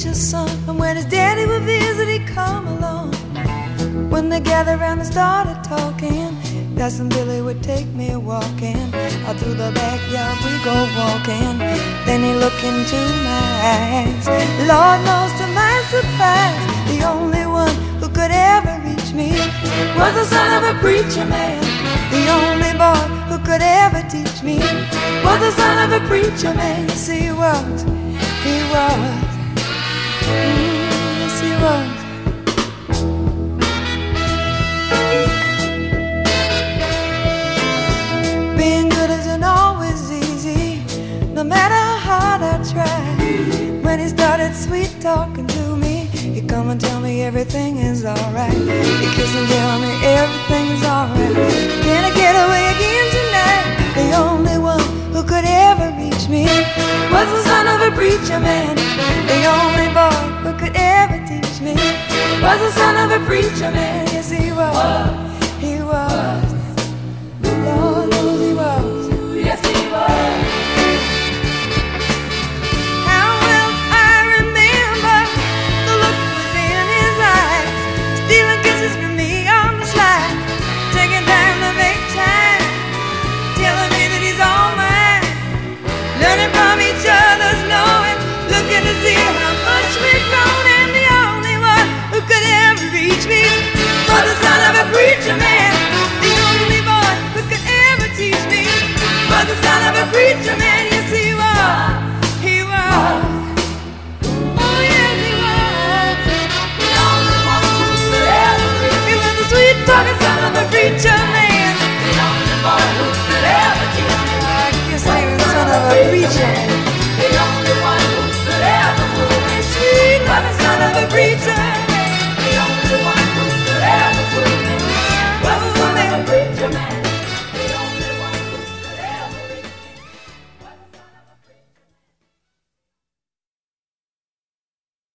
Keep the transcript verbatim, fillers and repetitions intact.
preacher's son. And when his daddy would visit, he'd come along. When they gathered around and started talking, Cousin Billy would take me walking. Out through the backyard we go walking. Then he looked into my eyes. Lord knows to my surprise, the only one who could ever reach me was the son of a preacher man. The only boy who could ever teach me was the son of a preacher man. Yes, he was, he was, mm, yes, he was. Being good isn't always easy, no matter how hard I try. When he started sweet talking to me, he'd come and tell me everything is alright. He'd kiss and tell me everything is alright. Can I get away again tonight? The only one who could ever reach me was the son of a preacher man. The only boy who could ever teach me was the son of a preacher man. Yes, he was, he was. Lord knows he was. Yes, he was. How well I remember the look was in his eyes, stealing kisses from me on the slide, taking time to make time, telling me that he's all mine, learning from each other's knowing, looking to see how much we've grown. And the only one who could ever reach me was the son of a preacher man. The only boy who could ever teach me was the son of a preacher man. Yes, he was, he was. Oh, yes, he was. The only one who could ever reach me. He was the sweet talking son of a preacher man. The only boy who could ever teach me. I guess he was the son of a preacher man. The only one who could ever move me sweet was the son of a preacher